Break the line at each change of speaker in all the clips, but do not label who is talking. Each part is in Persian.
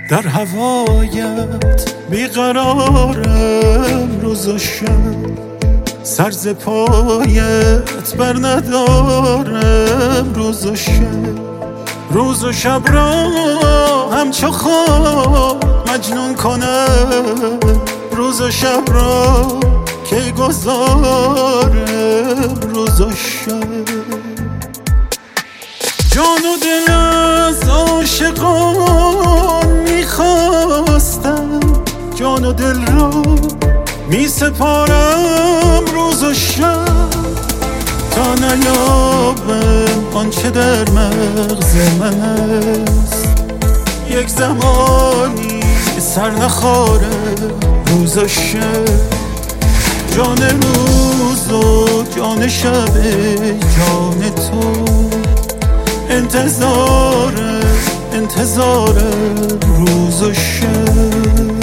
در هوایت بیقرارم روز و شب، سر ز پایت بر ندارم روز و شب. روز و شب را همچو خواب مجنون کنم، روز و شب را کی گذارم روز و شب. جان و دل از عاشقان میخواستم، جان و دل را میسپارم روز و شب، تا نیابم آنچه در مغز من است. یک زمانی سر نخارم روز و شب، جان روز و جان شب جان تو. انتظارم روز و شب.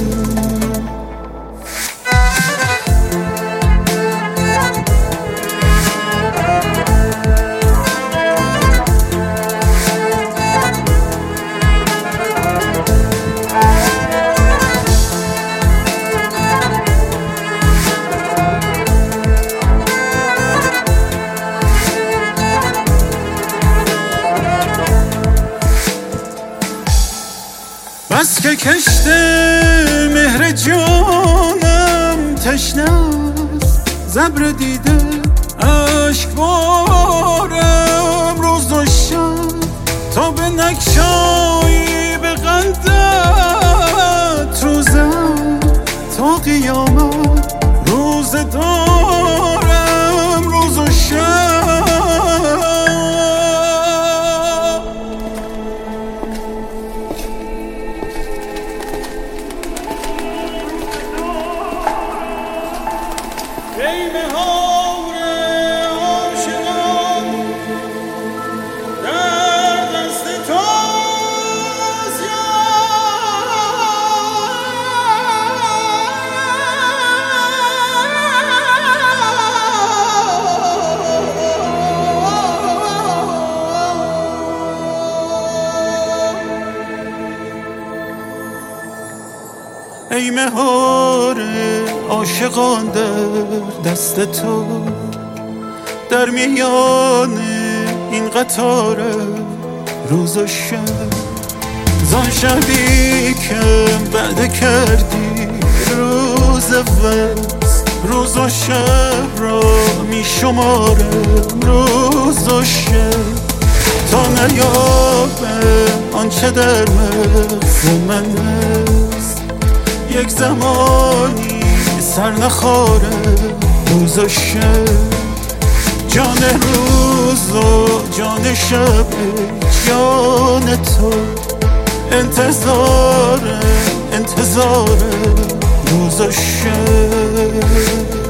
بس که کشت مهر جانم تشنه است، ز ابر دیده اشکبارم روز و شب، تا به نگشایی به قندت روزم، تا قیامت روز دارم روز و شب. ای بهار عاشقان در دست توست ای مهار عاشقان در دست تو، در میان این قطار روز و شب، زان شبی که بعد کردی روز وصل، روز و شب را می شمارم روز و شب، تا نیابم آنچه در مغز من است. یک زمانی سر نخارم روز و شب، جان روز و جان شب جان تو. انتظارم روز و شب.